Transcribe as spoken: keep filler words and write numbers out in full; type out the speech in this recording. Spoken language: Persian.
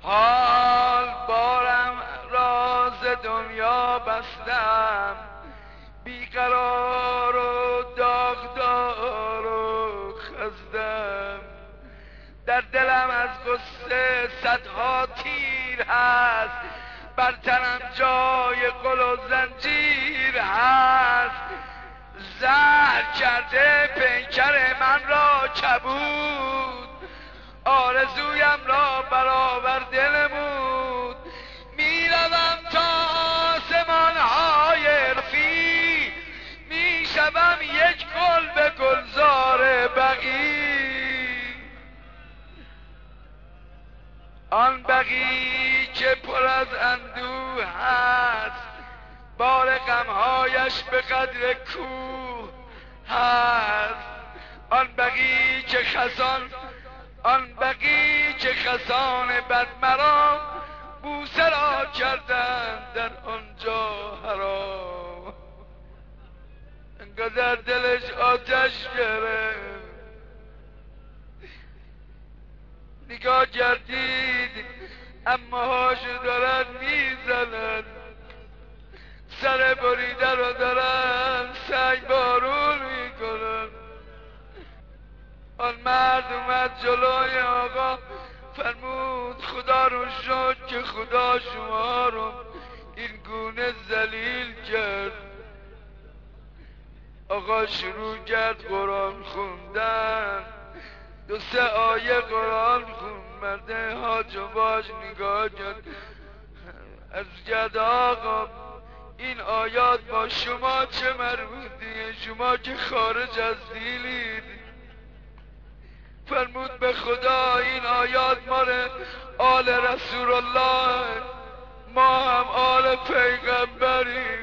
حال بارم راز دنیا بستم، بیقرار و داغدار و خستم. در دلم از غصه صدها تیر هست، بر تنم جای قل و زنجیر هست. زهر کرده پیکر من را کبود، آرزویم را برآورده نمود. میروم تا آسمان های رفیع، میشوم یک گل به گلزار بقیع. آن بقیع که پر از اندوه هست، بار غمهایش به قدر کوه هست. آن بقیع که خزان آن بقیع که خزان بد مرا بوسه را کردند در آنجا حرام. انقدر دلش آتش گرفت، نگاه کردید اما هاشو دارن میزنن، سر بریده رو دارن سنگ بارون میکنن. آن مرد اومد جلوی آقا فرمود خدا رو شکر که خدا شما رو این گونه ذلیل کرد. آقا شروع کرد قرآن خوندن، دو سه آیه قرآن خوند. مرد حاج و باج نگاه کرد، از کرد آقا این آیات با شما چه مربوطیه؟ شما که خارج از دیلید. فرمود به خدا این آیات مال آل رسول الله، ما هم آل پیغمبریم.